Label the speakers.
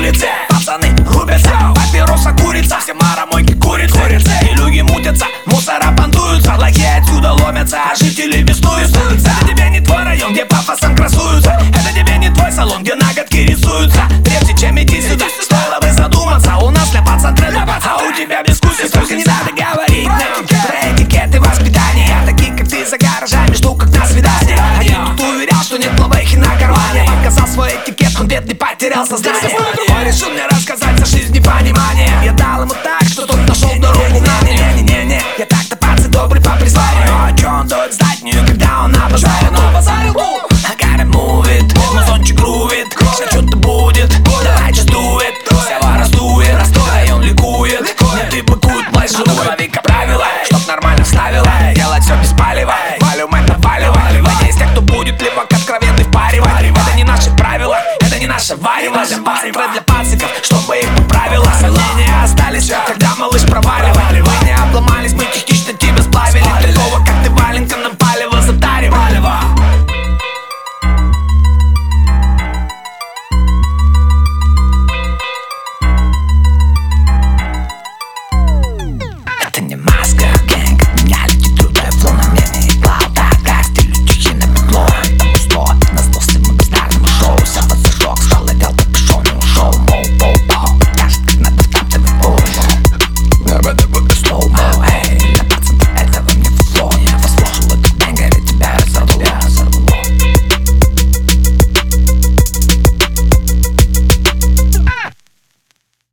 Speaker 1: улице. Пацаны рубятся, папироса курица, все маромойки курицы. И люди мутятся, мусора бандуются, лохи отсюда ломятся, а жители беснуются. Это тебе не твой район, где пафосом красуются. Это тебе не твой салон, где ноготки рисуются. Прежде чем идти сюда, стоило бы задуматься. У нас для пацан тренд, а у тебя безвкусие. Только не надо говорить нам про этикет и воспитание. Я таких, как ты, за гаражами жду, как на свидание. А я тут уверял, что нет плавейхи на кармане. Показал свой этикет, он бедный потерял сознание. Он решил мне рассказать о жизни понимание. Я дал ему так, что тот нашел дорогу в нами. Не-не-не, я так-то пацан добрый по призванию. Ну а чё он стоит знать нее, когда он обожает? Он обозарил тут, I gotta move it, музончик грувит. Сейчас что-то будет, давай just do it.